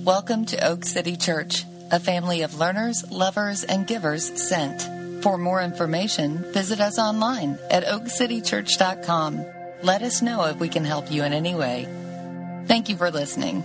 Welcome to Oak City Church, a family of learners, lovers, and givers sent. For more information, visit us online at oakcitychurch.com. Let us know if we can help you in any way. Thank you for listening.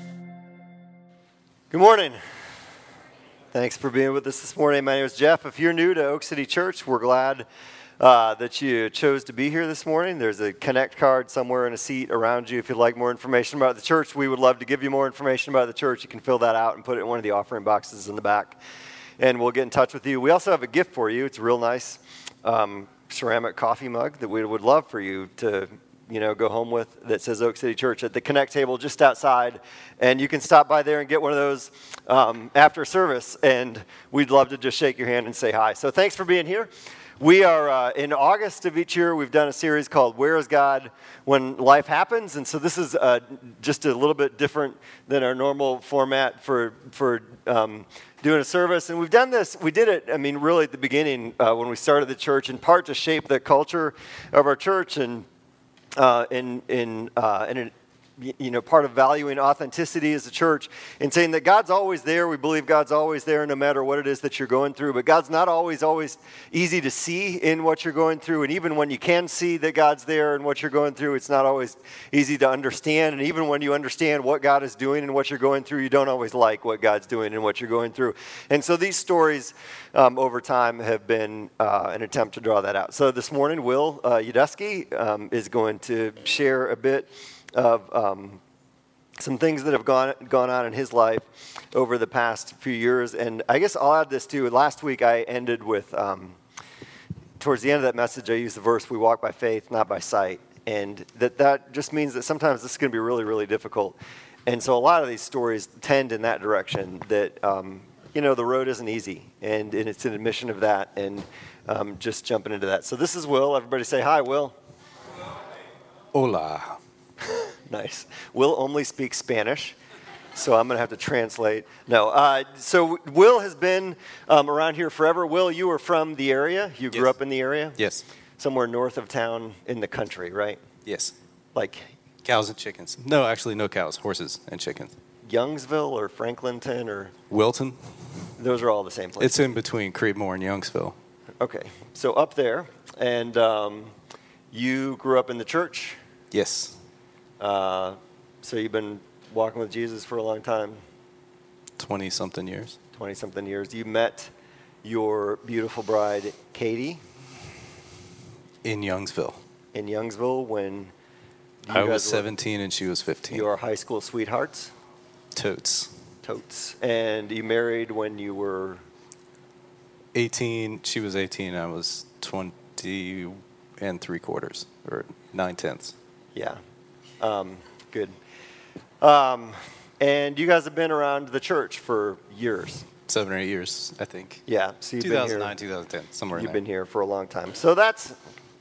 Good morning. Thanks for being with us this morning. My name is Jeff. If you're new to Oak City Church, we're glad that you chose to be here this morning. There's a Connect card somewhere in a seat around you. If you'd like more information about the church, we would love to give you more information about the church. You can fill that out and put it in one of the offering boxes in the back, and we'll get in touch with you. We also have a gift for you. It's a real nice ceramic coffee mug that we would love for you to go home with that says Oak City Church at the Connect table just outside. And you can stop by there and get one of those after service, and we'd love to just shake your hand and say hi. So thanks for being here. We are, in August of each year, we've done a series called Where is God When Life Happens? And so this is just a little bit different than our normal format for doing a service. And we've done this, we did it, really at the beginning when we started the church, in part to shape the culture of our church and part of valuing authenticity as a church and saying that God's always there. We believe God's always there no matter what it is that you're going through. But God's not always easy to see in what you're going through. And even when you can see that God's there in what you're going through, it's not always easy to understand. And even when you understand what God is doing and what you're going through, you don't always like what God's doing and what you're going through. And so these stories over time have been an attempt to draw that out. So this morning, Will Udusky is going to share a bit of some things that have gone on in his life over the past few years. And I guess I'll add this too. Last week I ended with, towards the end of that message, I used the verse, we walk by faith, not by sight. And that just means that sometimes this is going to be really, really difficult. And so a lot of these stories tend in that direction, that, the road isn't easy. And it's an admission of that, and just jumping into that. So this is Will. Everybody say hi, Will. Hola. Nice. Will only speaks Spanish, so I'm going to have to translate. No. So Will has been around here forever. Will, you were from the area? You grew up in the area? Yes. Somewhere north of town in the country, right? Yes. Like? Cows and chickens. No, actually no cows, horses and chickens. Youngsville or Franklinton or? Wilton. Those are all the same places. It's in between Creedmoor and Youngsville. Okay. So up there, and you grew up in the church? Yes. So you've been walking with Jesus for a long time? 20-something years. 20-something years. You met your beautiful bride, Katie? In Youngsville. In Youngsville when I was 17 and she was 15. Your high school sweethearts? Totes. And you married when you were? 18. She was 18. I was 20 and 3/4 or 9/10. Yeah. Good. And you guys have been around the church for years. 7 or 8 years, I think. Yeah. So you've 2009, been here, 2010, somewhere in You've there. been here for a long time. So that's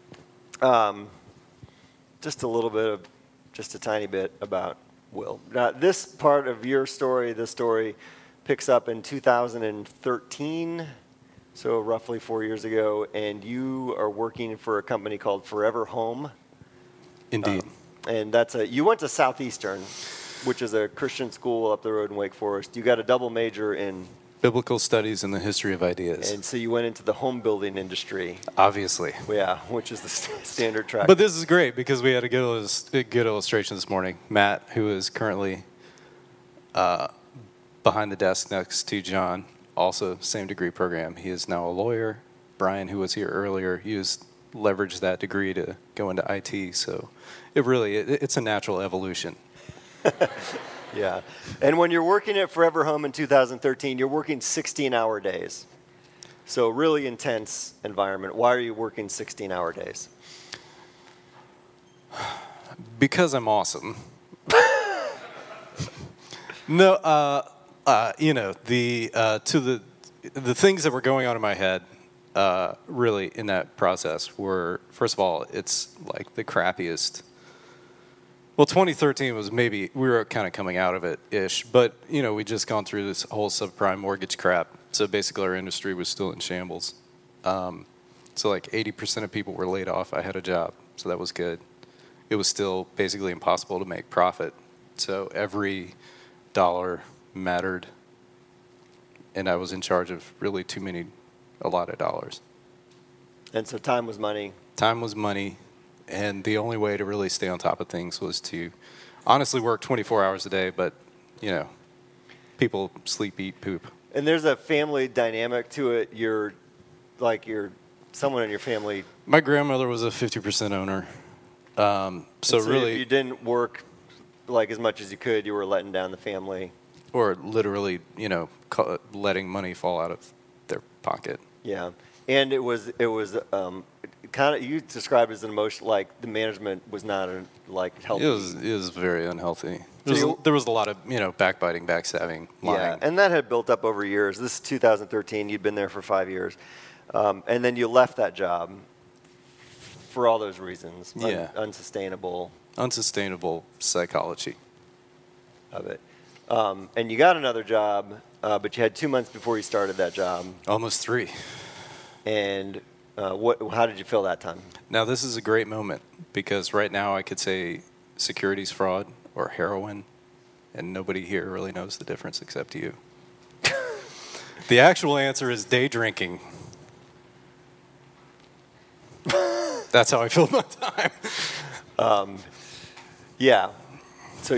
just a little bit of, just a tiny bit about Will. Now, this part of your story, this story picks up in 2013, so roughly 4 years ago, and you are working for a company called Forever Home. Indeed. And you went to Southeastern, which is a Christian school up the road in Wake Forest. You got a double major in Biblical Studies and the History of Ideas. And so you went into the home building industry. Obviously. Yeah, which is the standard track. But this is great because we had a good illustration this morning. Matt, who is currently behind the desk next to John, also same degree program. He is now a lawyer. Brian, who was here earlier, he has leveraged that degree to go into IT. So it's a natural evolution. Yeah. And when you're working at Forever Home in 2013, you're working 16-hour days. So really intense environment. Why are you working 16-hour days? Because I'm awesome. No, the things that were going on in my head really in that process were, first of all, it's like the crappiest. Well, 2013 was maybe, we were kind of coming out of it-ish, but, we'd just gone through this whole subprime mortgage crap. So basically our industry was still in shambles. So like 80% of people were laid off. I had a job, so that was good. It was still basically impossible to make profit. So every dollar mattered, and I was in charge of really too many allotted dollars. And so time was money. Time was money, and the only way to really stay on top of things was to honestly work 24 hours a day, but, you know, people sleep, eat, poop. And there's a family dynamic to it. You're someone in your family. My grandmother was a 50% owner. So really, if you didn't work like as much as you could, you were letting down the family. Or literally, you know, letting money fall out of their pocket. Yeah. And it was kind of, you described it as an emotion, like the management was not healthy. It was very unhealthy. There was a lot of, you know, backbiting, backstabbing, lying. Yeah, and that had built up over years. This is 2013. You'd been there for 5 years. And then you left that job for all those reasons. Yeah. Unsustainable psychology of it. And you got another job, but you had 2 months before you started that job. Almost 3. And how did you feel that time? Now, this is a great moment because right now I could say securities fraud or heroin, and nobody here really knows the difference except you. The actual answer is day drinking. That's how I filled my time. Yeah. So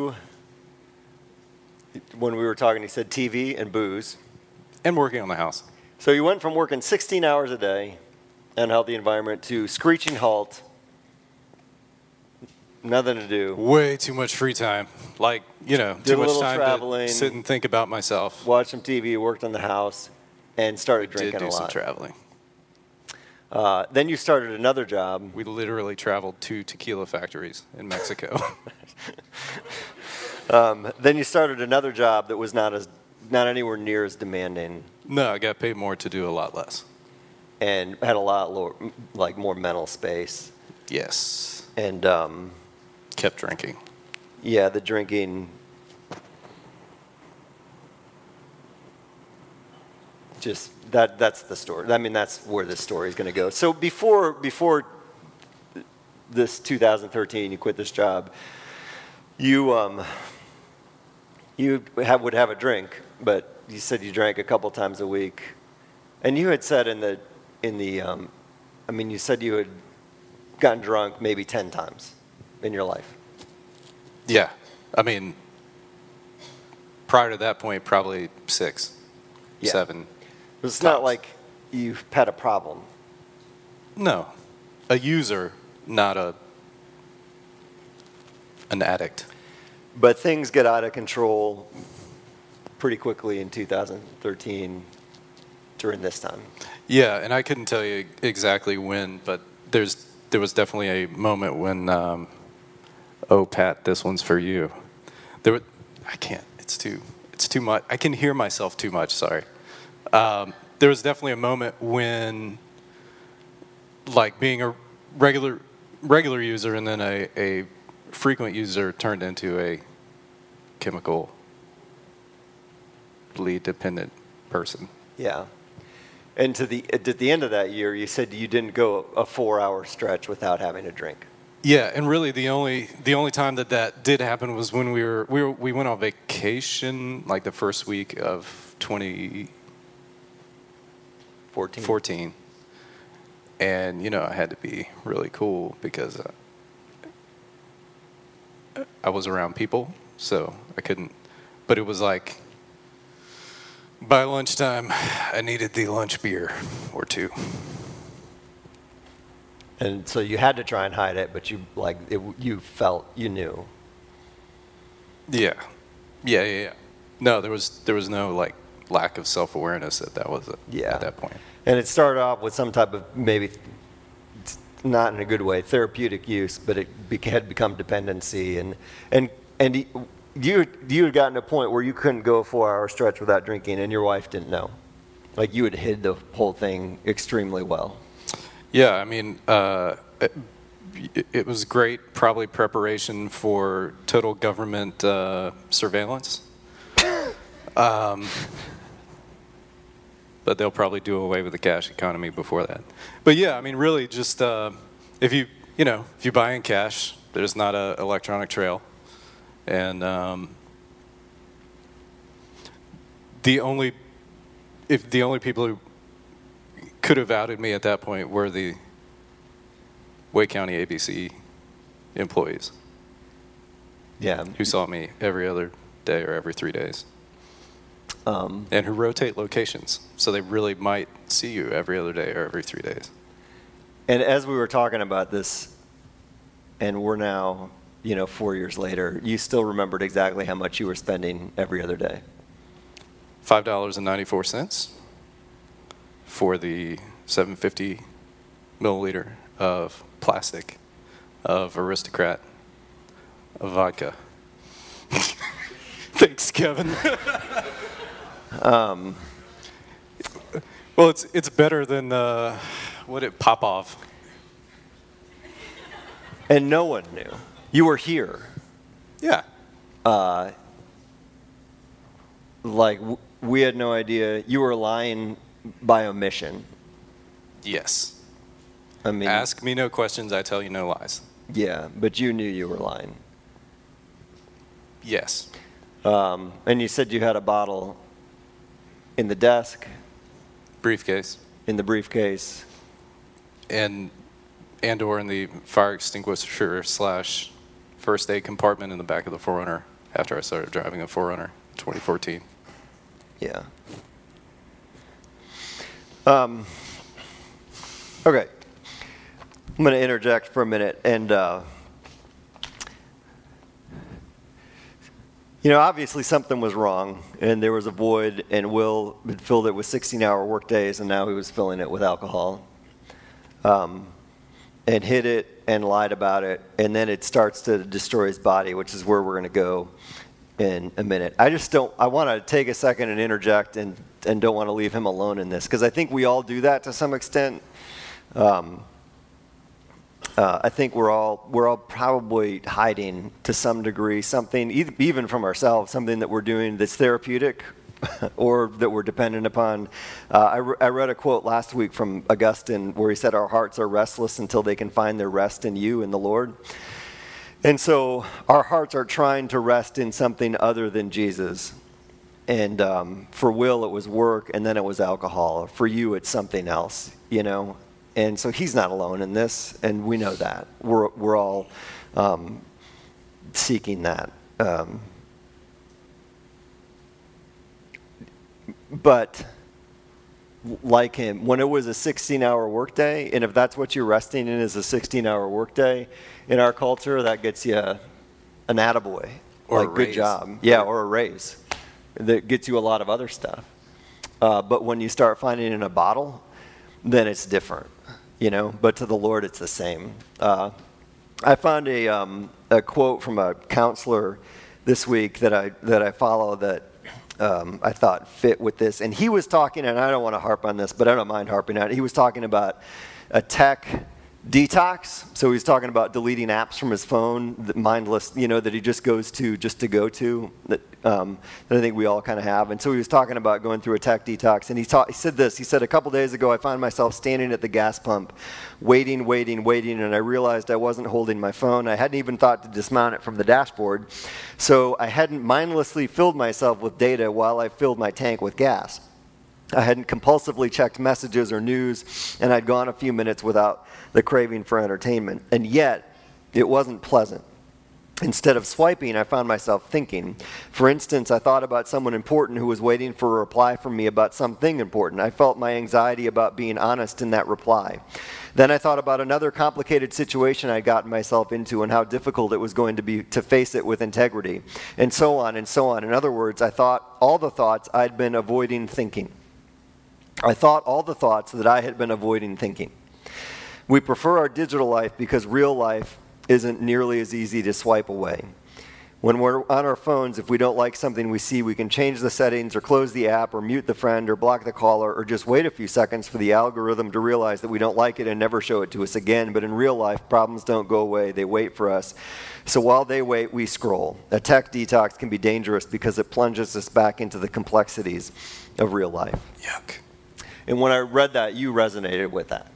when we were talking, you said TV and booze. And working on the house. So you went from working 16 hours a day, unhealthy environment, to screeching halt, nothing to do. Way too much free time. Like, you know, Did too a much little time traveling, to sit and think about myself. Watched some TV, worked on the house, and started drinking a lot. Did do some traveling. Then you started another job. We literally traveled to tequila factories in Mexico. Then you started another job that was not anywhere near as demanding. No, I got paid more to do a lot less. And had a lot more mental space. Yes. And kept drinking. Yeah, the drinking. Just that's the story. I mean, that's where this story is going to go. So before this 2013, you quit this job. You would have a drink, but you said you drank a couple times a week, and you had said you said you had gotten drunk maybe 10 times in your life. Yeah, I mean, prior to that point, probably 6, 7. It's tops. Not like you've had a problem. No, a user, not an addict. But things get out of control pretty quickly in 2013 during this time. Yeah, and I couldn't tell you exactly when, but there was definitely a moment when, oh, Pat, this one's for you. I can't. It's too much. I can hear myself too much. Sorry. There was definitely a moment when, like, being a regular user and then a frequent user turned into a chemically dependent person. Yeah. And at the end of that year, you said you didn't go a 4-hour stretch without having a drink. Yeah, and really the only time that did happen was when we went on vacation, like the first week of 2014. And, you know, I had to be really cool because I was around people, so I couldn't. But it was like, by lunchtime, I needed the lunch beer or 2. And so you had to try and hide it, but you felt you knew. Yeah. No, there was no like lack of self-awareness that was at that point. And it started off with some type of, maybe not in a good way, therapeutic use, but it had become dependency. And you had gotten to a point where you couldn't go a 4-hour stretch without drinking, and your wife didn't know. Like, you had hid the whole thing extremely well. Yeah, I mean, it was great, probably preparation for total government surveillance. But they'll probably do away with the cash economy before that. But yeah, I mean, really, just if you buy in cash, there's not an electronic trail, and the only people who could have outed me at that point were the Wake County ABC employees. Yeah. Who saw me every other day or every 3 days. And who rotate locations. So they really might see you every other day or every 3 days. And as we were talking about this, and we're now, 4 years later, you still remembered exactly how much you were spending every other day. $5.94 for the 750 milliliter of plastic of Aristocrat of vodka. Thanks, Kevin. Well, it's better than Popov. And no one knew. You were here. Yeah. We had no idea. You were lying by omission. Yes. I mean, ask me no questions, I tell you no lies. Yeah, but you knew you were lying. Yes. And you said you had a bottle in the desk. Briefcase. In the briefcase. And or in the fire extinguisher / first aid compartment in the back of the 4Runner after I started driving a 4Runner 2014. Yeah. Okay. I'm going to interject for a minute. And, obviously something was wrong, and there was a void, and Will had filled it with 16-hour work days, and now he was filling it with alcohol. And hid it and lied about it, and then it starts to destroy his body, which is where we're going to go in a minute. I want to take a second and interject and don't want to leave him alone in this, because I think we all do that to some extent. I think we're all probably hiding to some degree something, even from ourselves, something that we're doing that's therapeutic or that we're dependent upon. I read a quote last week from Augustine where he said, "Our hearts are restless until they can find their rest in you, in the Lord." And so our hearts are trying to rest in something other than Jesus. And for Will, it was work, and then it was alcohol. For you, it's something else, And so he's not alone in this, and we know that. We're all seeking that. But like him, when it was a 16-hour workday, and if that's what you're resting in is a 16-hour workday, in our culture, that gets you an attaboy. Or like, good job. Yeah, or a raise. That gets you a lot of other stuff. But when you start finding it in a bottle, then it's different, But to the Lord, it's the same. I found a quote from a counselor this week that I follow that I thought fit with this. And he was talking, and I don't want to harp on this, but I don't mind harping on it. He was talking about a tech detox. So he's talking about deleting apps from his phone, mindless, that he just goes to just to go to, that I think we all kind of have. And so he was talking about going through a tech detox. And he said this. He said, "A couple days ago, I found myself standing at the gas pump, waiting, and I realized I wasn't holding my phone. I hadn't even thought to dismount it from the dashboard. So I hadn't mindlessly filled myself with data while I filled my tank with gas. I hadn't compulsively checked messages or news, and I'd gone a few minutes without the craving for entertainment. And yet, it wasn't pleasant. Instead of swiping, I found myself thinking. For instance, I thought about someone important who was waiting for a reply from me about something important. I felt my anxiety about being honest in that reply. Then I thought about another complicated situation I'd gotten myself into and how difficult it was going to be to face it with integrity, and so on and so on. In other words, I thought all the thoughts I'd been avoiding thinking. I thought all the thoughts that I had been avoiding thinking. We prefer our digital life because real life isn't nearly as easy to swipe away. When we're on our phones, if we don't like something we see, we can change the settings or close the app or mute the friend or block the caller or just wait a few seconds for the algorithm to realize that we don't like it and never show it to us again. But in real life, problems don't go away. They wait for us. So while they wait, we scroll. A tech detox can be dangerous because it plunges us back into the complexities of real life. Yuck. And when I read that, you resonated with that.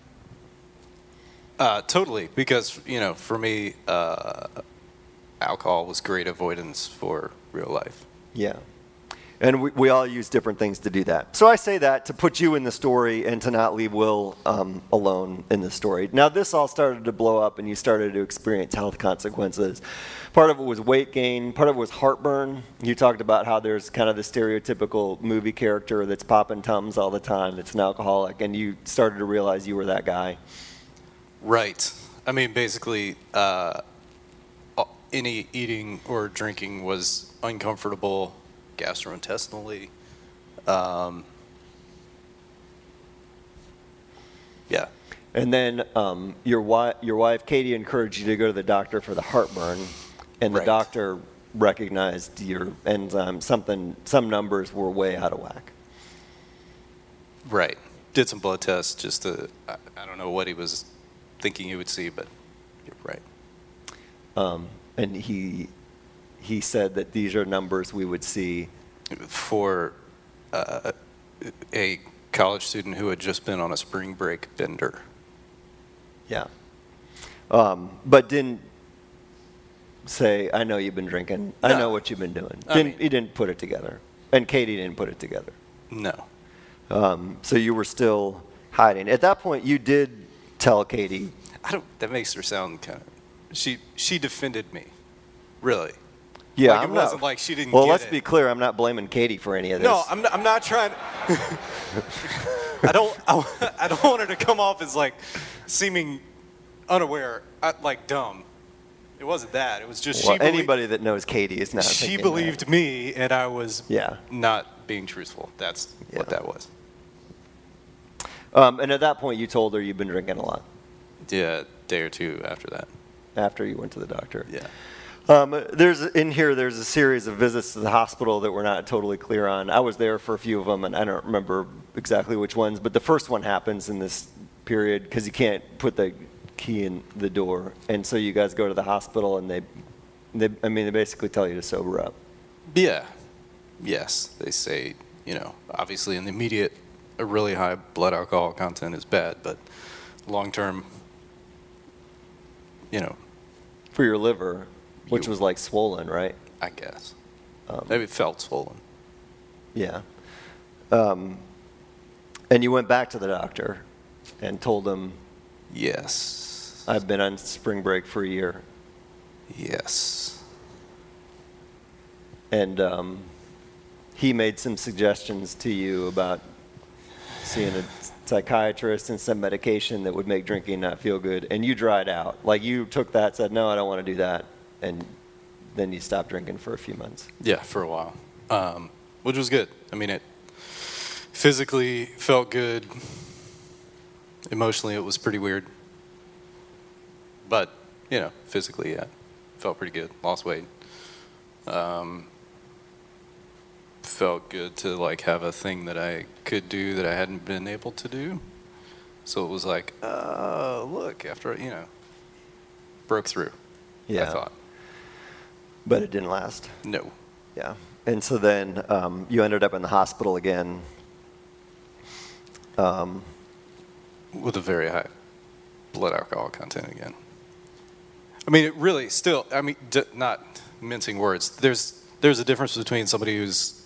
Totally, because, for me, alcohol was great avoidance for real life. Yeah. And we all use different things to do that. So I say that to put you in the story and to not leave Will alone in the story. Now, this all started to blow up, and you started to experience health consequences. Part of it was weight gain. Part of it was heartburn. You talked about how there's kind of the stereotypical movie character that's popping Tums all the time, that's an alcoholic, and you started to realize you were that guy. Right. I mean, basically, any eating or drinking was uncomfortable gastrointestinally. Yeah. And then your wife, Katie, encouraged you to go to the doctor for the heartburn, and the Right. doctor recognized your enzyme. Some numbers were way out of whack. Right. Did some blood tests just to, I don't know what he was thinking he would see, but you're right. And he said that these are numbers we would see. For a college student who had just been on a spring break bender. Yeah. But didn't say, I know you've been drinking. I No. know what you've been doing. He didn't put it together. And Katie didn't put it together. No. So you were still hiding. At that point, you did tell Katie. That makes her sound kind of, she defended me. Really. Yeah, Like, it wasn't like she didn't Well, get let's it. be clear. I'm not blaming Katie for any of this. No, I'm not trying. I don't want her to come off as like seeming unaware, like dumb. It wasn't that. It was just Well, anybody that knows Katie is not. she thinking believed that. me, and I was Yeah. not being truthful. That's Yeah. what that was. And at that point, you told her you've been drinking a lot Yeah, a day or two after that. after you went to the doctor. Yeah. There's a series of visits to the hospital that we're not totally clear on. I was there for a few of them, and I don't remember exactly which ones. But the first one happens in this period because you can't put the key in the door, and so you guys go to the hospital, and they basically tell you to sober up. Yeah. Yes, they say, obviously in the immediate, a really high blood alcohol content is bad, but long term, For your liver, which was like swollen, right? I guess. Maybe it felt swollen. Yeah. And you went back to the doctor and told him, Yes. I've been on spring break for a year. Yes. And he made some suggestions to you about seeing a psychiatrist and some medication that would make drinking not feel good. And you dried out. Like you took that, said, no, I don't want to do that. And then you stopped drinking for a few months. Yeah, for a while, which was good. I mean, it physically felt good. Emotionally, it was pretty weird. But, physically, yeah, felt pretty good. Lost weight. Felt good to, have a thing that I could do that I hadn't been able to do. So it was like, look, after, broke through, Yeah. I thought. But it didn't last. No. Yeah. And so then you ended up in the hospital again. With a very high blood alcohol content again. I mean, it really still, not mincing words, there's a difference between somebody who's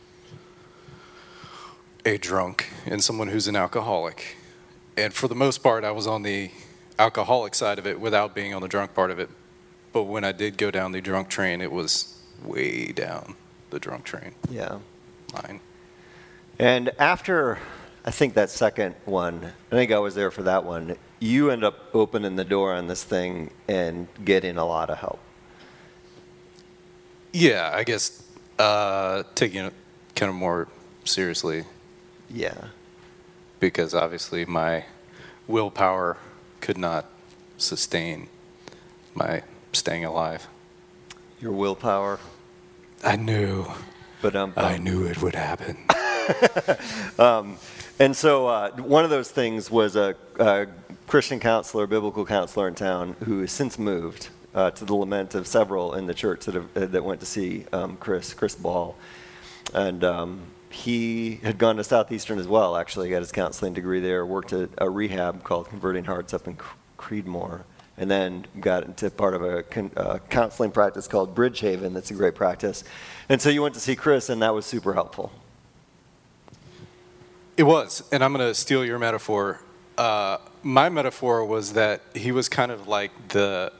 a drunk and someone who's an alcoholic. And for the most part, I was on the alcoholic side of it without being on the drunk part of it. But when I did go down the drunk train, it was way down the drunk train Yeah. line. And after, I think that second one, I think I was there for that one, you end up opening the door on this thing and getting a lot of help. Yeah, I guess taking it kind of more seriously. Yeah. Because obviously my willpower could not sustain my staying alive. Your willpower. I knew. But I knew it would happen. And so one of those things was a Christian counselor, biblical counselor in town who has since moved to the lament of several in the church that went to see Chris Ball. And he had gone to Southeastern as well, actually, got his counseling degree there, worked at a rehab called Converting Hearts up in Creedmoor. and then got into part of a counseling practice called Bridgehaven. That's a great practice. And so you went to see Chris, and that was super helpful. It was, and I'm going to steal your metaphor. My metaphor was that he was kind of like the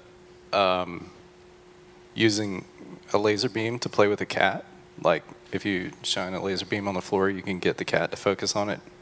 using a laser beam to play with a cat. Like if you shine a laser beam on the floor, you can get the cat to focus on it.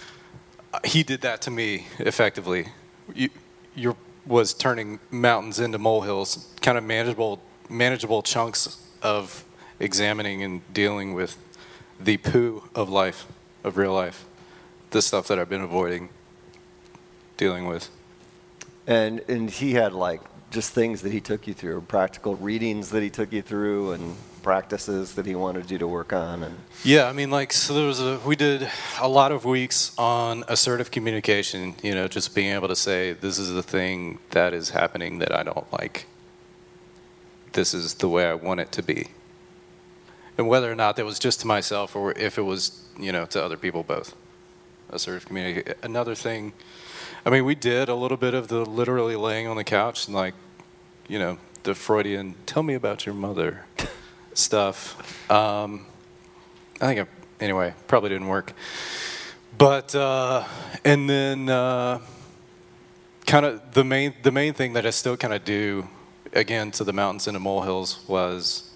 He did that to me effectively. You was turning mountains into molehills, kind of manageable chunks of examining and dealing with the poo of life, of real life, the stuff that I've been avoiding dealing with. And he had like just things that he took you through, practical readings that he took you through, and practices that he wanted you to work on. And yeah, I mean, like, so we did a lot of weeks on assertive communication, just being able to say, this is the thing that is happening that I don't like. This is the way I want it to be. And whether or not that was just to myself or if it was, to other people, both. Assertive communication. Another thing, I mean, we did a little bit of the literally laying on the couch and like, the Freudian, tell me about your mother stuff. I think, anyway, probably didn't work. But, and then kind of the main thing that I still kind of do, again, to the mountains and the molehills was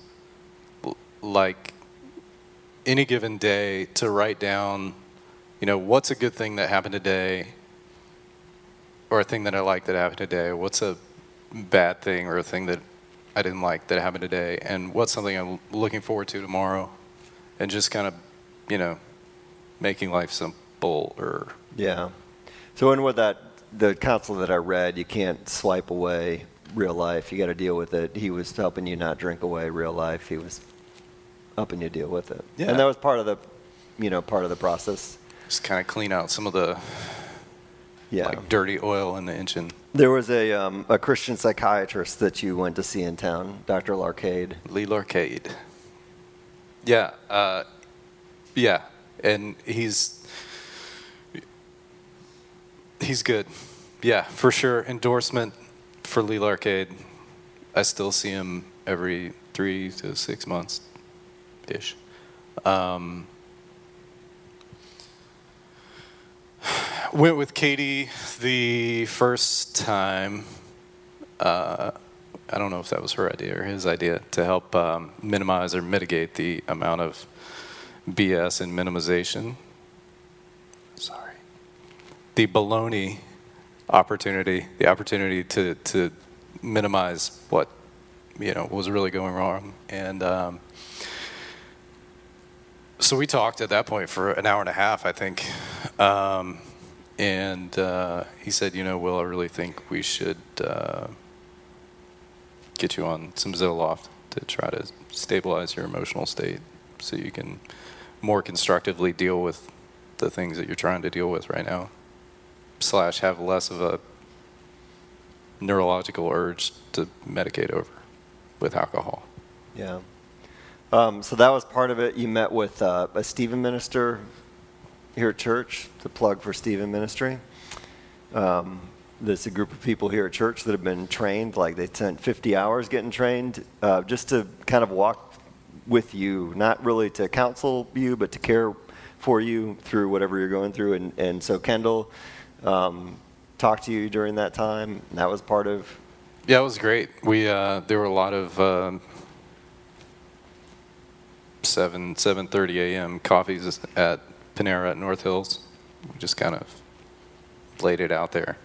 like any given day to write down, what's a good thing that happened today or a thing that I like that happened today? What's a bad thing or a thing that I didn't like that happened today? And what's something I'm looking forward to tomorrow? And just kind of, making life simple or... Yeah. So in the counsel that I read, you can't swipe away real life. You got to deal with it. He was helping you not drink away real life. He was helping you deal with it. Yeah. And that was part of the process. Just kind of clean out some of the like dirty oil in the engine. There was a Christian psychiatrist that you went to see in town, Dr. Larcade. Lee Larcade. Yeah. Yeah. And he's good. Yeah, for sure. Endorsement for Lee Larcade. I still see him every 3 to 6 months-ish. Went with Katie the first time. I don't know if that was her idea or his idea to help minimize or mitigate the amount of BS and minimization. Sorry. The baloney opportunity, the opportunity to minimize what was really going wrong. And so we talked at that point for an hour and a half, I think. And he said, Will, I really think we should get you on some Zoloft to try to stabilize your emotional state so you can more constructively deal with the things that you're trying to deal with right now, / have less of a neurological urge to medicate over with alcohol. Yeah. So that was part of it. You met with a Stephen minister here at church, to plug for Stephen Ministry. There's a group of people here at church that have been trained, like they spent 50 hours getting trained, just to kind of walk with you, not really to counsel you, but to care for you through whatever you're going through. And so Kendall talked to you during that time, and that was part of... Yeah, it was great. There were a lot of 7:30 a.m. coffees at Panera at North Hills. We just kind of laid it out there.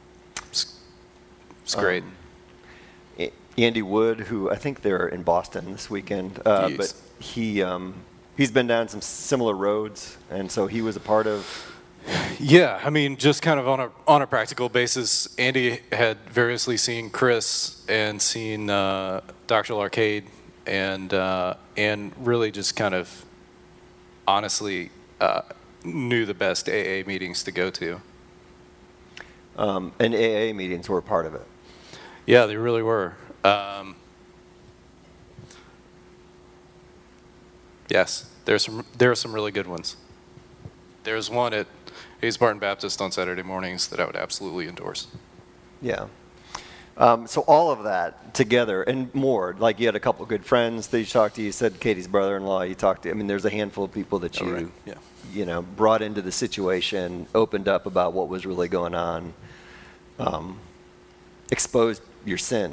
It's great. Andy Wood, who I think they're in Boston this weekend, but he's been down some similar roads, and so he was a part of... Yeah, I mean, just kind of on a practical basis, Andy had variously seen Chris and seen Dr. Larcade, and really just kind of honestly knew the best AA meetings to go to. And AA meetings were a part of it. Yeah, they really were. Yes, there are some really good ones. There's one at Hayes Barton Baptist on Saturday mornings that I would absolutely endorse. Yeah. So all of that together and more, like you had a couple of good friends that you talked to. You said Katie's brother-in-law you talked to. I mean, there's a handful of people that you, brought into the situation, opened up about what was really going on, exposed your sin.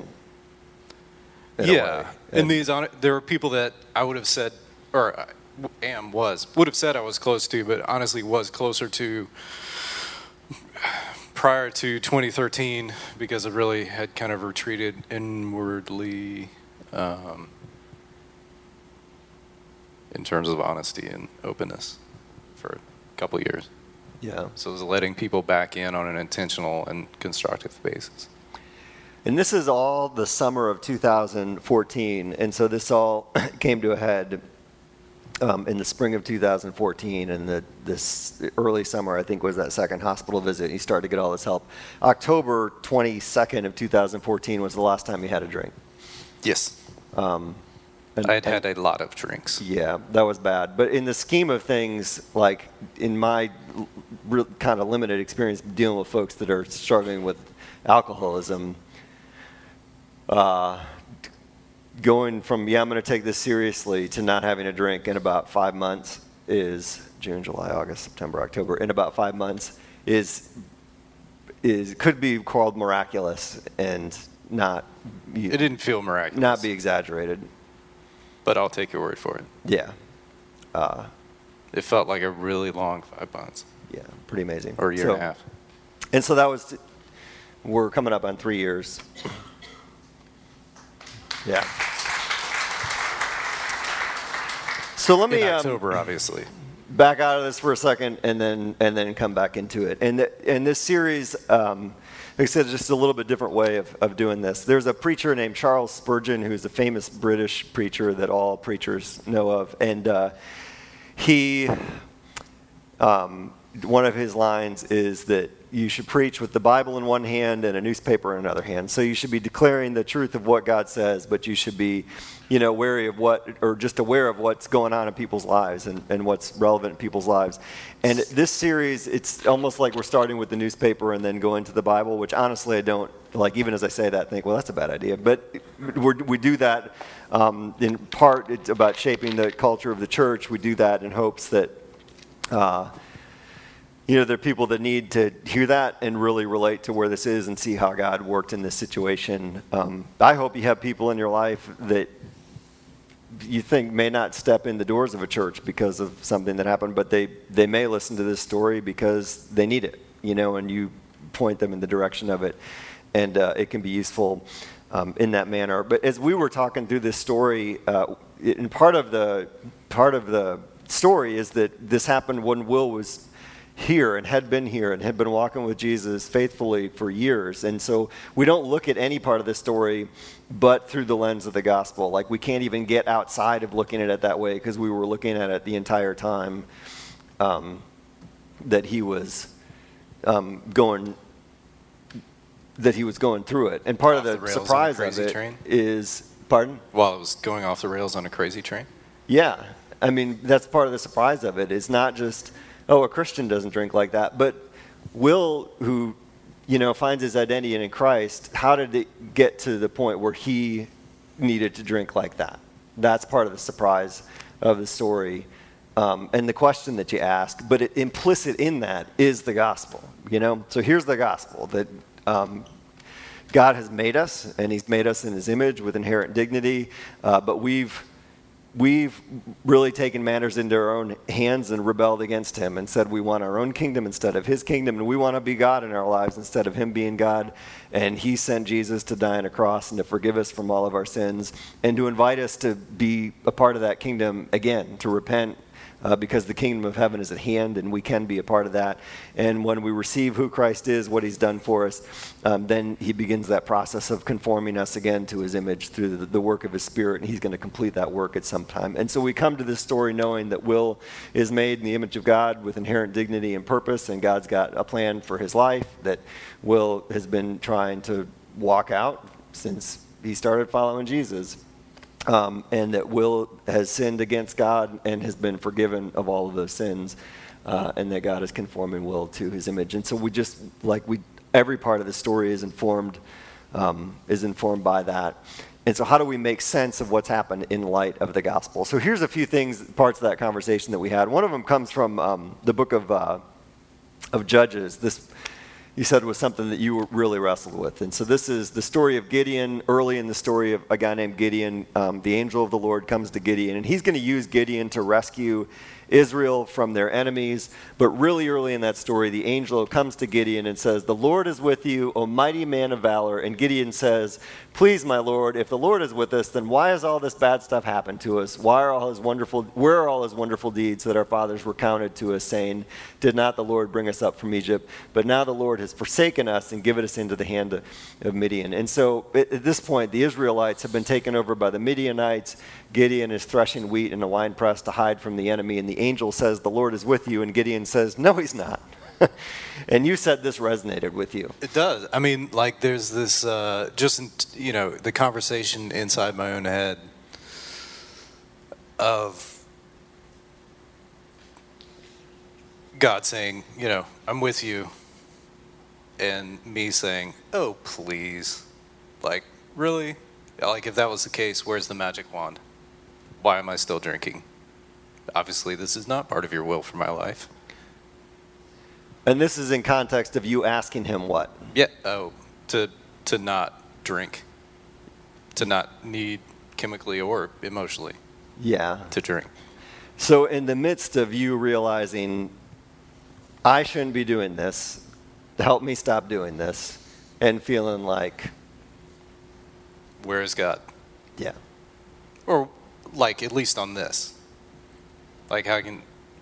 Yeah, and there were people that I would have said, or would have said I was close to, but honestly was closer to prior to 2013 because I really had kind of retreated inwardly in terms of honesty and openness for a couple of years. Yeah. So it was letting people back in on an intentional and constructive basis. And this is all the summer of 2014, and so this all came to a head in the spring of 2014, and this early summer, I think, was that second hospital visit. He started to get all this help. October 22nd of 2014 was the last time he had a drink. Yes. I had a lot of drinks. Yeah, that was bad. But in the scheme of things, like in my kind of limited experience dealing with folks that are struggling with alcoholism, going from, I'm going to take this seriously, to not having a drink in about 5 months is June, July, August, September, October. In about 5 months could be called miraculous and not. It didn't feel miraculous. Not be exaggerated. But I'll take your word for it. Yeah. It felt like a really long 5 months. Yeah, pretty amazing. Or a year and a half. And so we're coming up on 3 years. Yeah. So let me in October, obviously. Back out of this for a second, and then come back into it. And this series, like I said, just a little bit different way of doing this. There's a preacher named Charles Spurgeon, who's a famous British preacher that all preachers know of, and he, one of his lines is that you should preach with the Bible in one hand and a newspaper in another hand. So you should be declaring the truth of what God says, but you should be, wary of just aware of what's going on in people's lives and what's relevant in people's lives. And this series, it's almost like we're starting with the newspaper and then going to the Bible, which honestly I don't, like, even as I say that, think, well, that's a bad idea. But we do that in part, it's about shaping the culture of the church. We do that in hopes that there are people that need to hear that and really relate to where this is and see how God worked in this situation. I hope you have people in your life that you think may not step in the doors of a church because of something that happened, but they may listen to this story because they need it, and you point them in the direction of it, and it can be useful in that manner. But as we were talking through this story, and part of the story is that this happened when Will was here and had been walking with Jesus faithfully for years. And so we don't look at any part of the story but through the lens of the gospel. Like, we can't even get outside of looking at it that way because we were looking at it the entire time that he was going through it. And part of the surprise of it is, pardon? While it was going off the rails on a crazy train? Yeah. I mean, that's part of the surprise of it. It's not just, a Christian doesn't drink like that. But Will, who, finds his identity in Christ, how did it get to the point where he needed to drink like that? That's part of the surprise of the story and the question that you ask. But implicit in that is the gospel, So here's the gospel, that God has made us, and he's made us in his image with inherent dignity, but we've really taken matters into our own hands and rebelled against him and said we want our own kingdom instead of his kingdom, and we want to be God in our lives instead of him being God. And he sent Jesus to die on a cross and to forgive us from all of our sins and to invite us to be a part of that kingdom again, to repent, because the kingdom of heaven is at hand and we can be a part of that. And when we receive who Christ is, what he's done for us, then he begins that process of conforming us again to his image through the work of his Spirit, and he's going to complete that work at some time. And so we come to this story knowing that Will is made in the image of God with inherent dignity and purpose, and God's got a plan for his life that Will has been trying to walk out since he started following Jesus. And that Will has sinned against God and has been forgiven of all of those sins, and that God is conforming Will to his image. And so every part of the story is informed is informed by that. And so how do we make sense of what's happened in light of the gospel? So here's a few things, parts of that conversation that we had. One of them comes from the book of Judges. This, you said, was something that you really wrestled with. And so this is the story of Gideon. Early in the story of a guy named Gideon, the angel of the Lord comes to Gideon, and he's going to use Gideon to rescue Israel from their enemies. But really early in that story, the angel comes to Gideon and says, "The Lord is with you, O mighty man of valor." And Gideon says, "Please, my Lord, if the Lord is with us, then why has all this bad stuff happened to us? Where are all his wonderful deeds that our fathers recounted to us, saying, 'Did not the Lord bring us up from Egypt?' But now the Lord has forsaken us and given us into the hand of Midian." And so at this point, the Israelites have been taken over by the Midianites. Gideon is threshing wheat in a wine press to hide from the enemy, and the angel says, "The Lord is with you," and Gideon says, "No, he's not." And you said this resonated with you. It does. I mean, like, there's this, the conversation inside my own head of God saying, "I'm with you," and me saying, "Oh, please." Like, really? Like, if that was the case, where's the magic wand? Why am I still drinking? Obviously, this is not part of your will for my life. And this is in context of you asking him what? Yeah. Oh, to not drink. To not need chemically or emotionally. Yeah. To drink. So in the midst of you realizing, I shouldn't be doing this, help me stop doing this, and feeling like, where is God? Yeah. Or, like, at least on this. Like, how can...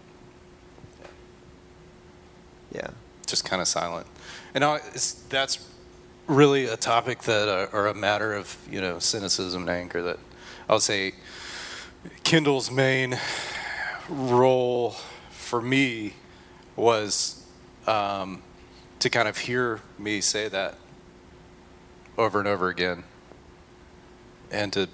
Yeah. Just kind of silent. And that's really a topic that, or a matter of, cynicism and anger that I would say Kendall's main role for me was to kind of hear me say that over and over again. And to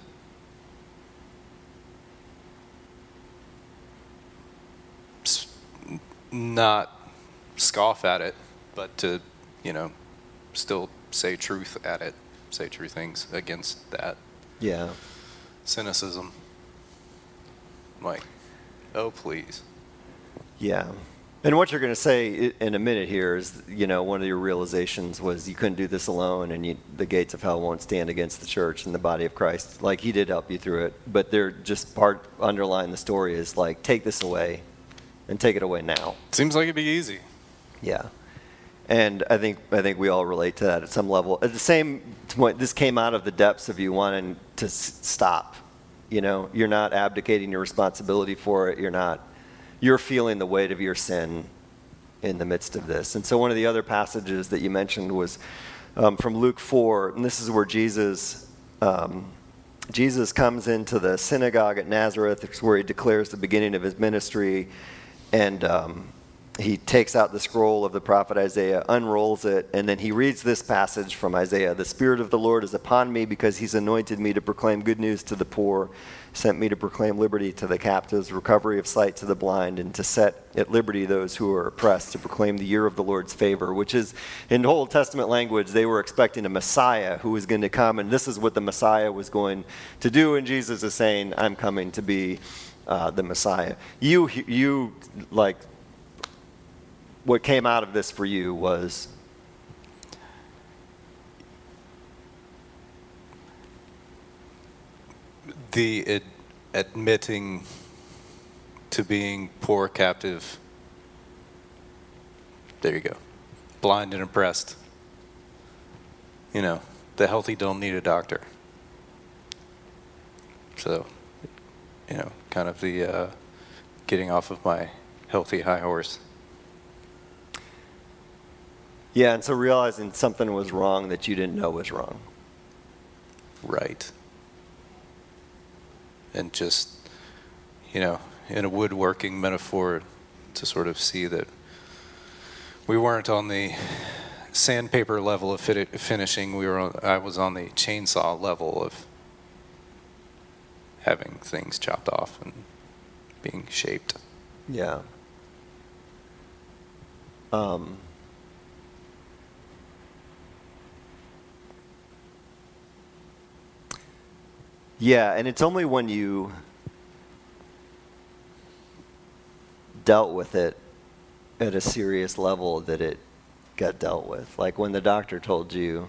not scoff at it, but to, still say truth at it, say true things against that. Yeah. Cynicism. Like, oh, please. Yeah. And what you're going to say in a minute here is, one of your realizations was you couldn't do this alone, and the gates of hell won't stand against the church and the body of Christ. Like, he did help you through it, but they're just underlying the story is like, take this away and take it away now. Seems like it'd be easy. Yeah. And I think we all relate to that at some level. At the same point, this came out of the depths of you wanting to stop. You're not abdicating your responsibility for it. You're feeling the weight of your sin in the midst of this. And so one of the other passages that you mentioned was from Luke 4, and this is where Jesus comes into the synagogue at Nazareth. It's where he declares the beginning of his ministry, and he takes out the scroll of the prophet Isaiah, unrolls it, and then he reads this passage from Isaiah. "The Spirit of the Lord is upon me because he's anointed me to proclaim good news to the poor, sent me to proclaim liberty to the captives, recovery of sight to the blind, and to set at liberty those who are oppressed, to proclaim the year of the Lord's favor," which is, in the Old Testament language, they were expecting a Messiah who was going to come, and this is what the Messiah was going to do, and Jesus is saying, "I'm coming to be the Messiah." You like, what came out of this for you was... the admitting to being poor, captive, there you go, blind and oppressed. The healthy don't need a doctor. So, kind of the getting off of my healthy high horse. Yeah, and so realizing something was wrong that you didn't know was wrong. Right. And just, in a woodworking metaphor, to sort of see that we weren't on the sandpaper level of finishing. I was on the chainsaw level of having things chopped off and being shaped. Yeah. Yeah, and it's only when you dealt with it at a serious level that it got dealt with. Like when the doctor told you,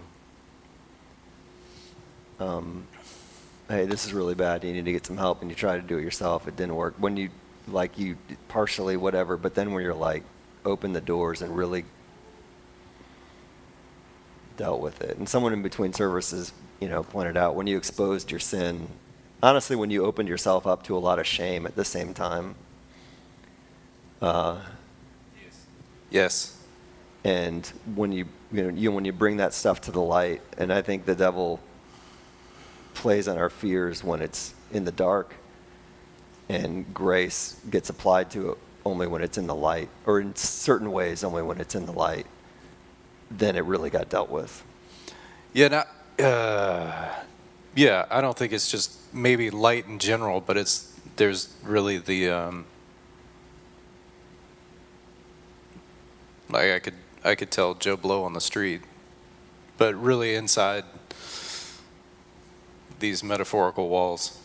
hey, this is really bad, you need to get some help, and you try to do it yourself, it didn't work. When you partially whatever, but then when you're like, open the doors and really dealt with it. And someone in between services, pointed out when you exposed your sin, honestly, when you opened yourself up to a lot of shame at the same time. Yes. And when when you bring that stuff to the light, and I think the devil plays on our fears when it's in the dark, and grace gets applied to it only when it's in the light, or in certain ways only when it's in the light, then it really got dealt with. Yeah, I don't think it's just maybe light in general, but there's really the like I could tell Joe Blow on the street, but really inside these metaphorical walls,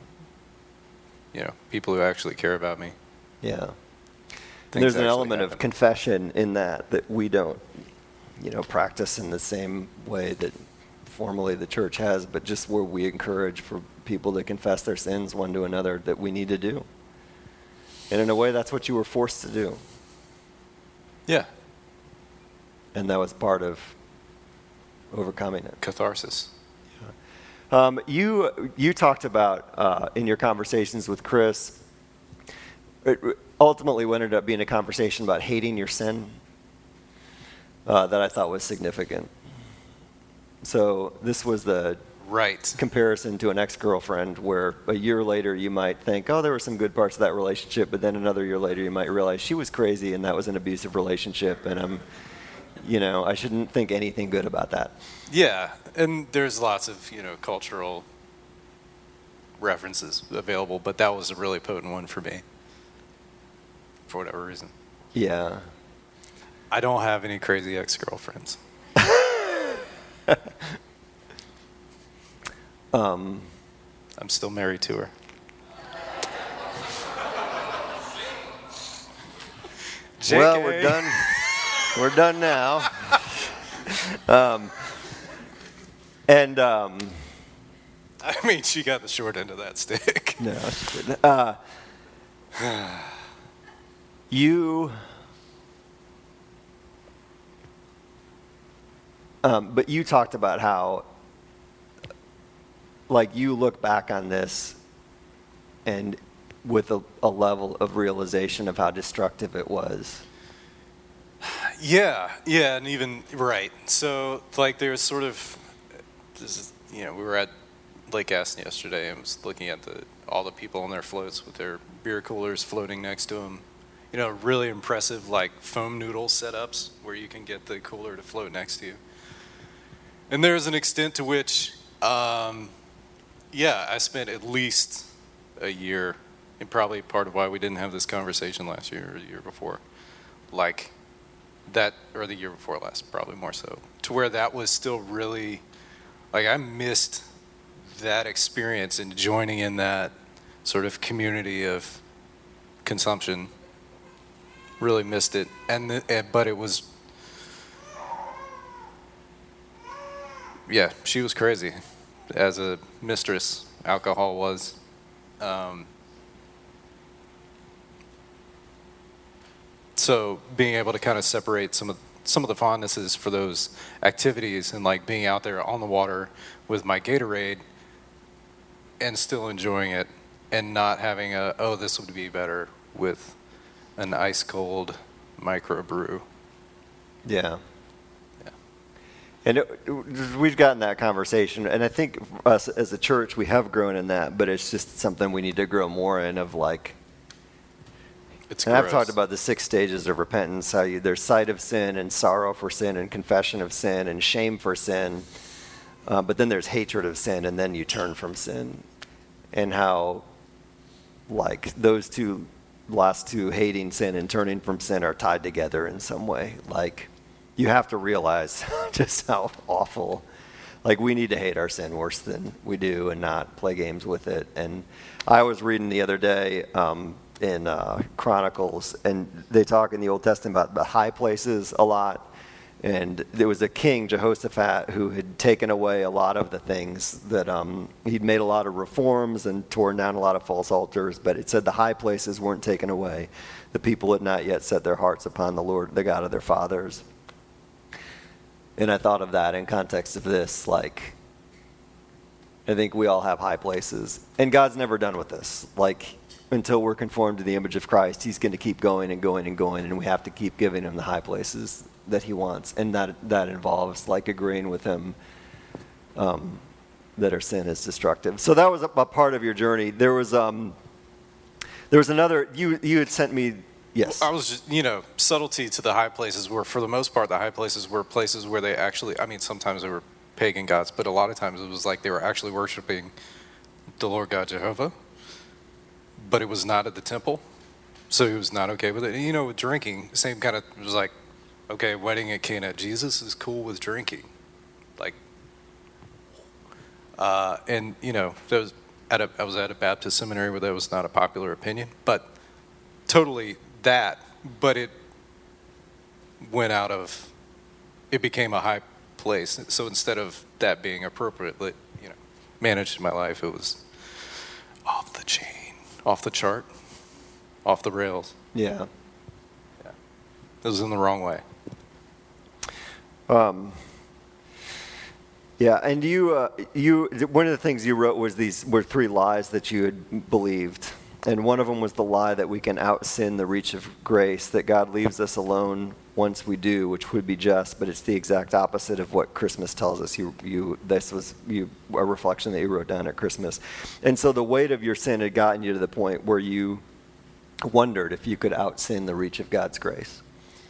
people who actually care about me. Yeah. And there's an element of confession in that we don't, practice in the same way that formally the church has, but just where we encourage for people to confess their sins one to another that we need to do. And in a way, that's what you were forced to do. Yeah. And that was part of overcoming it. Catharsis. Yeah. You talked about, in your conversations with Chris, it ultimately ended up being a conversation about hating your sin that I thought was significant. So this was the comparison to an ex-girlfriend where a year later you might think, oh, there were some good parts of that relationship, but then another year later you might realize she was crazy and that was an abusive relationship, and I shouldn't think anything good about that. Yeah, and there's lots of, cultural references available, but that was a really potent one for me, for whatever reason. Yeah. I don't have any crazy ex-girlfriends. I'm still married to her. JK. Well, we're done. We're done now. I mean, she got the short end of that stick. No, she didn't. But you talked about how, you look back on this and with a level of realization of how destructive it was. Yeah, and even, right. So, there's sort of, we were at Lake Aston yesterday and was looking at all the people on their floats with their beer coolers floating next to them. Really impressive, foam noodle setups where you can get the cooler to float next to you. And there's an extent to which, I spent at least a year, and probably part of why we didn't have this conversation last year or the year before, that, or the year before last, probably more so, to where that was still really, I missed that experience and joining in that sort of community of consumption. Really missed it, but it was. Yeah, she was crazy. As a mistress, alcohol was. So being able to kind of separate some of the fondnesses for those activities and being out there on the water with my Gatorade and still enjoying it and not having this would be better with an ice cold microbrew. Yeah. And we've gotten that conversation, and I think us as a church, we have grown in that, but it's just something we need to grow more in of It's and gross. I've talked about the 6 stages of repentance, how there's sight of sin and sorrow for sin and confession of sin and shame for sin, but then there's hatred of sin, and then you turn from sin. And how those last two, hating sin and turning from sin, are tied together in some way. You have to realize just how awful like we need to hate our sin worse than we do and not play games with it. And I was reading the other day in Chronicles, and they talk in the Old Testament about the high places a lot. And there was a king, Jehoshaphat, who had taken away a lot of the things that he'd made a lot of reforms and torn down a lot of false altars, but it said the high places weren't taken away. The people had not yet set their hearts upon the Lord, the God of their fathers. And I thought of that in context of this, like, I think we all have high places. And God's never done with this. Like, until we're conformed to the image of Christ, he's going to keep going and going and going, and we have to keep giving him the high places that he wants. And that involves, like, agreeing with him that our sin is destructive. So that was a part of your journey. There was another, you had sent me. Yes. I was just, subtlety to the high places were, for the most part, the high places were places where they actually, sometimes they were pagan gods, but a lot of times it was like they were actually worshiping the Lord God Jehovah, but it was not at the temple, so he was not okay with it. And, with drinking, same kind of, it was like, okay, wedding at Cana, Jesus is cool with drinking. Like, and, there was I was at a Baptist seminary where that was not a popular opinion, but totally that, but it went out of, it became a high place. So instead of that being appropriately, managed in my life, it was off the chain, off the chart, off the rails. Yeah. It was in the wrong way. Yeah, and you one of the things you wrote was were 3 lies that you had believed. And one of them was the lie that we can out-sin the reach of grace, that God leaves us alone once we do, which would be just, but it's the exact opposite of what Christmas tells us. This was a reflection that you wrote down at Christmas. And so the weight of your sin had gotten you to the point where you wondered if you could out-sin the reach of God's grace.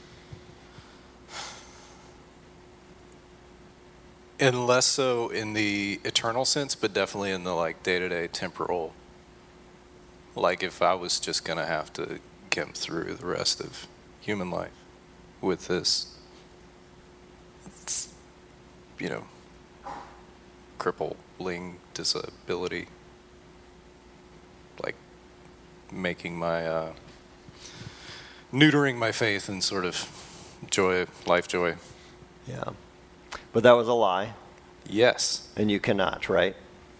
And less so in the eternal sense, but definitely in the day-to-day temporal. Like if I was just going to have to get through the rest of human life with this, crippling disability, like making my, neutering my faith and sort of joy, life joy. Yeah. But that was a lie. Yes. And you cannot, right?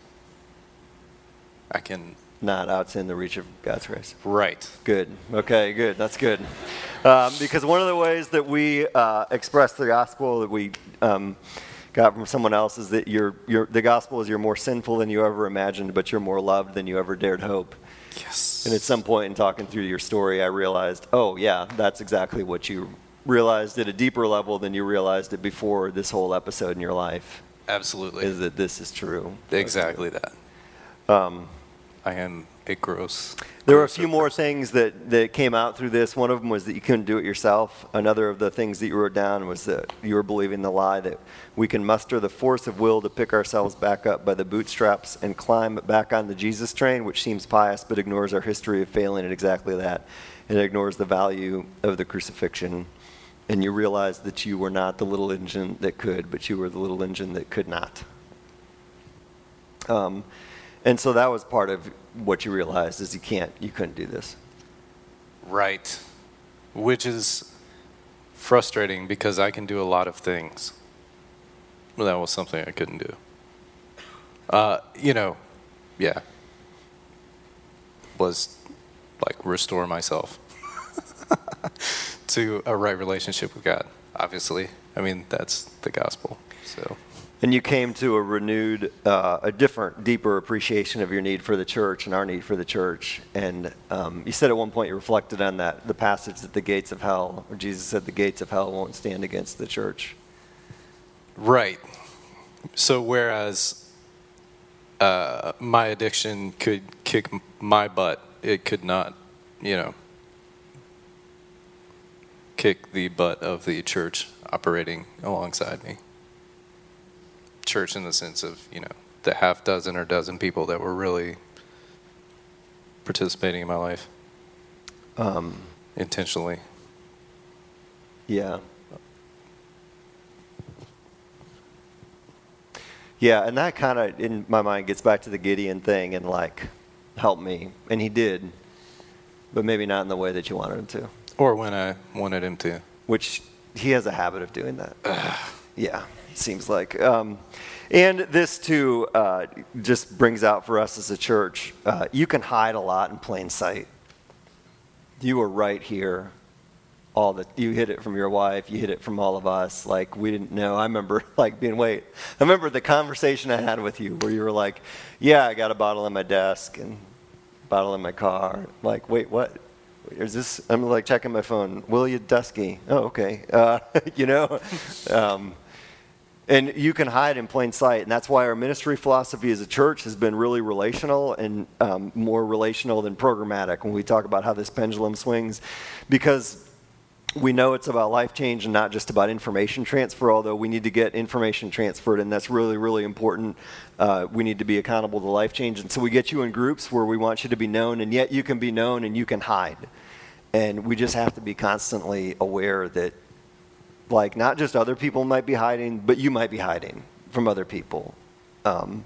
I can not out-sin the reach of God's grace. Right. Good. Okay, good. That's good. Because one of the ways that we express the gospel that we got from someone else is that the gospel is you're more sinful than you ever imagined, but you're more loved than you ever dared hope. Yes. And at some point in talking through your story, I realized, oh, yeah, that's exactly what you realized at a deeper level than you realized it before this whole episode in your life. Absolutely. Is that this is true. Exactly that. I am a gross. There were a few more things that came out through this. One of them was that you couldn't do it yourself. Another of the things that you wrote down was that you were believing the lie that we can muster the force of will to pick ourselves back up by the bootstraps and climb back on the Jesus train, which seems pious but ignores our history of failing at exactly that. It ignores the value of the crucifixion. And you realized that you were not the little engine that could, but you were the little engine that could not. And so that was part of what you realized is you couldn't do this. Right. Which is frustrating because I can do a lot of things. Well, that was something I couldn't do. Yeah. Was like restore myself to a right relationship with God, obviously. I mean, that's the gospel, so... And you came to a renewed, a different, deeper appreciation of your need for the church and our need for the church. And you said at one point you reflected on that, the passage that the gates of hell, where Jesus said the gates of hell won't stand against the church. Right. So whereas my addiction could kick my butt, it could not, kick the butt of the church operating alongside me. Church in the sense of, the half dozen or dozen people that were really participating in my life. Intentionally. Yeah. Yeah, and that kind of, in my mind, gets back to the Gideon thing and like, help me. And he did, but maybe not in the way that you wanted him to. Or when I wanted him to. Which he has a habit of doing that. Yeah, seems like. And this, too, just brings out for us as a church, you can hide a lot in plain sight. You were right here. You hid it from your wife. You hid it from all of us. Like, we didn't know. I remember, I remember the conversation I had with you where you were like, yeah, I got a bottle in my desk and a bottle in my car. Like, wait, what? Is this? I'm like checking my phone. William Dusky. Oh, okay. And you can hide in plain sight. And that's why our ministry philosophy as a church has been really relational and more relational than programmatic when we talk about how this pendulum swings. Because we know it's about life change and not just about information transfer, although we need to get information transferred, and that's really, really important. We need to be accountable to life change. And so we get you in groups where we want you to be known, and yet you can be known and you can hide. And we just have to be constantly aware that, like, not just other people might be hiding, but you might be hiding from other people. And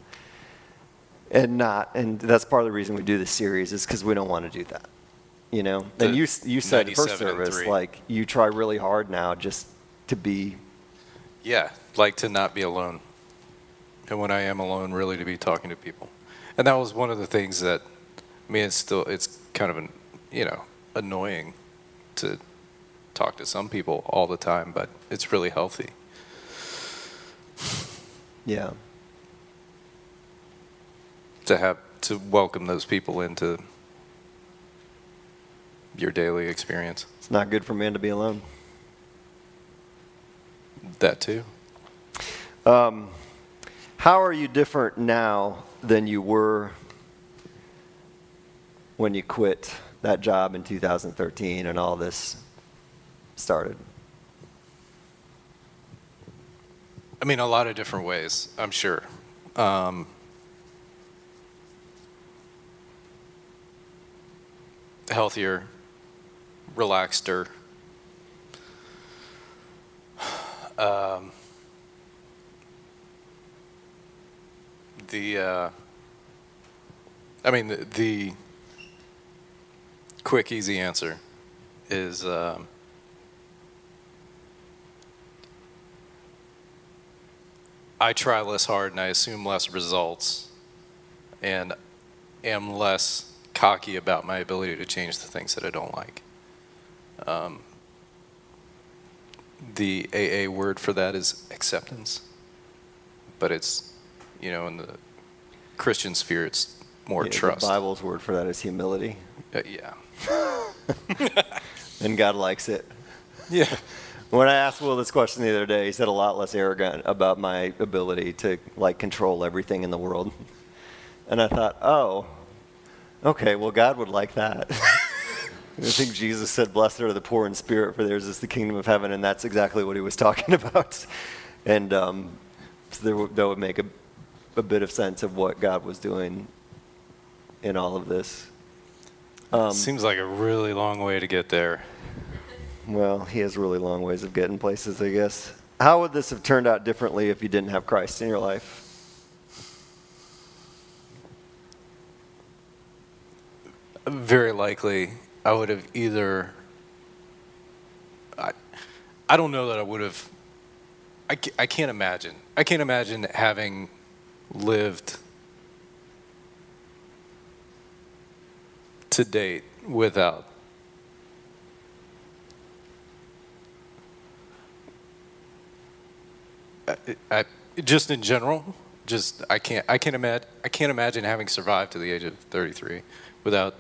that's part of the reason we do this series is because we don't want to do that. And you said first service, like, you try really hard now just to be. Yeah, like to not be alone. And when I am alone, really to be talking to people. And that was one of the things that, it's kind of, annoying to talk to some people all the time, but it's really healthy. Yeah. To welcome those people into your daily experience. It's not good for men to be alone. That too. How are you different now than you were when you quit that job in 2013 and all this started? A lot of different ways, I'm sure. Healthier, relaxeder. The quick, easy answer is I try less hard and I assume less results and am less cocky about my ability to change the things that I don't like. The AA word for that is acceptance, but it's, in the Christian sphere, it's more trust. The Bible's word for that is humility. Yeah. And God likes it. Yeah. When I asked Will this question the other day, he said a lot less arrogant about my ability to control everything in the world. And I thought, oh, okay, well, God would like that. I think Jesus said, blessed are the poor in spirit, for theirs is the kingdom of heaven, and that's exactly what he was talking about. And so that would make a bit of sense of what God was doing in all of this. Seems like a really long way to get there. Well, he has really long ways of getting places, I guess. How would this have turned out differently if you didn't have Christ in your life? Very likely, I would have either. I don't know that I would have. I can't imagine. I can't imagine having lived to date without just in general. I can't imagine having survived to the age of 33 without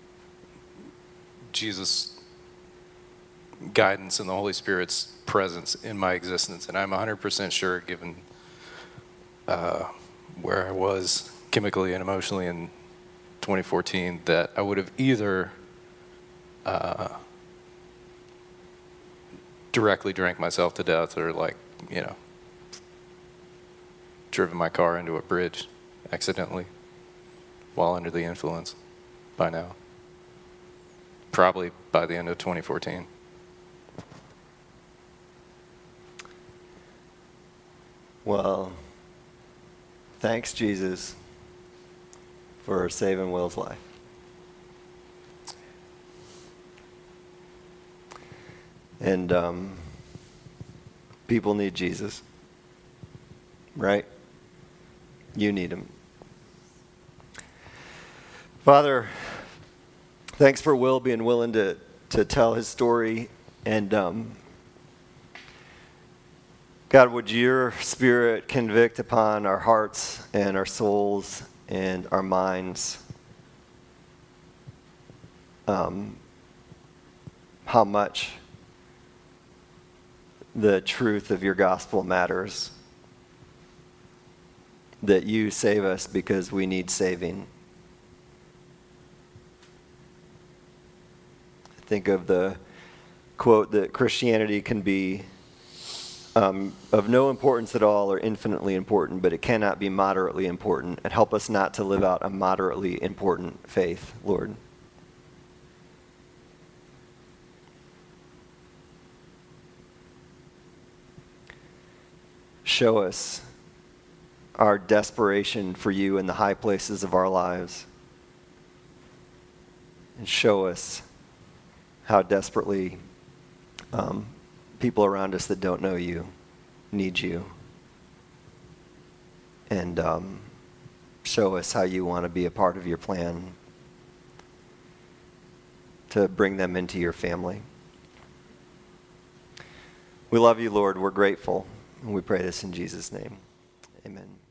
Jesus' guidance and the Holy Spirit's presence in my existence. And I'm 100% sure, given where I was chemically and emotionally in 2014, that I would have either directly drank myself to death or driven my car into a bridge accidentally while under the influence by now. Probably by the end of 2014. Well, Thanks, Jesus, for saving Will's life. And people need Jesus, right? You need him. Father, thanks for Will being willing to tell his story. And God, would your Spirit convict upon our hearts and our souls and our minds how much the truth of your gospel matters. That you save us because we need saving. Think of the quote that Christianity can be of no importance at all or infinitely important, but it cannot be moderately important. And help us not to live out a moderately important faith, Lord. Show us our desperation for you in the high places of our lives. And show us how desperately people around us that don't know you need you. And show us how you want to be a part of your plan to bring them into your family. We love you, Lord. We're grateful. And we pray this in Jesus' name. Amen.